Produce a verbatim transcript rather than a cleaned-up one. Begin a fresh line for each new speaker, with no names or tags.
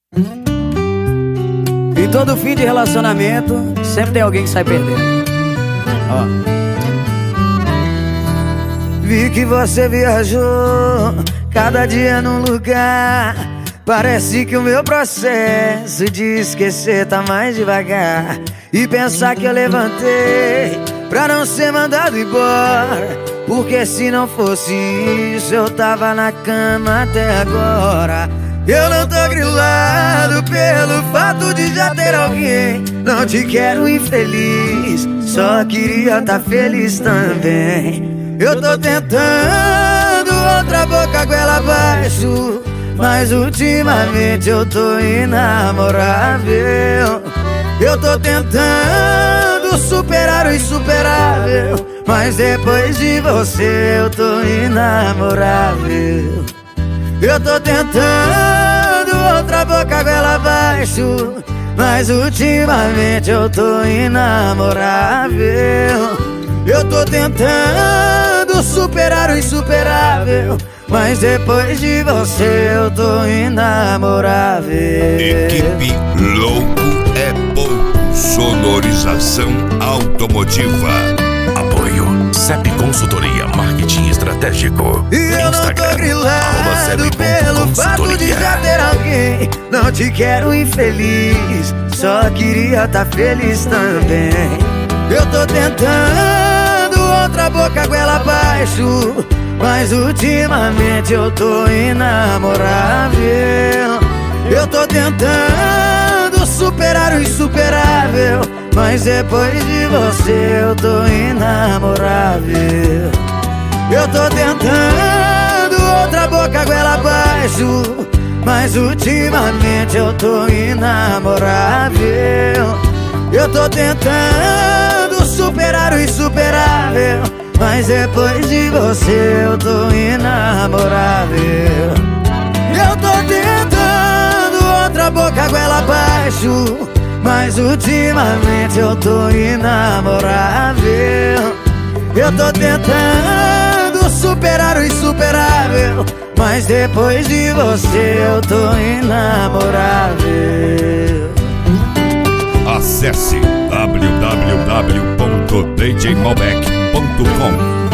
Em todo fim de relacionamento, sempre tem alguém que sai perdendo. Ó.
Vi que você viajou, cada dia num lugar. Parece que o meu processo de esquecer tá mais devagar. E pensar que eu levantei pra não ser mandado embora, porque se não fosse isso eu tava na cama até agora. Eu não tô grilado pelo fato de já ter alguém. Não te quero infeliz, só queria tá feliz também. Eu tô tentando outra boca goela abaixo, mas ultimamente eu tô inamorável. Eu tô tentando superar o insuperável, mas depois de você eu tô inamorável. Eu tô tentando outra boca goela abaixo, mas ultimamente eu tô inamorável. Eu tô tentando superar o insuperável, mas depois de você eu tô inamorável.
Equipe Louco é Pouco, sonorização automotiva.
Apoio C E P Consultoria Marketing Estratégico.
E eu não tô grilado pelo fato de já ter alguém. Não te quero infeliz, só queria tá feliz também. Eu tô tentando outra boca goela abaixo, mas ultimamente eu tô inamorável. Eu tô tentando superar o insuperável, mas depois de você eu tô inamorável. Eu tô tentando outra boca goela abaixo, mas ultimamente eu tô inamorável. Eu tô tentando superar o insuperável, mas depois de você eu tô inamorável. Eu tô tentando outra boca goela abaixo, mas ultimamente eu tô inamorável. Eu tô tentando superar o insuperável, mas depois de você eu tô inamorável.
Acesse w w w ponto d j malbec ponto com.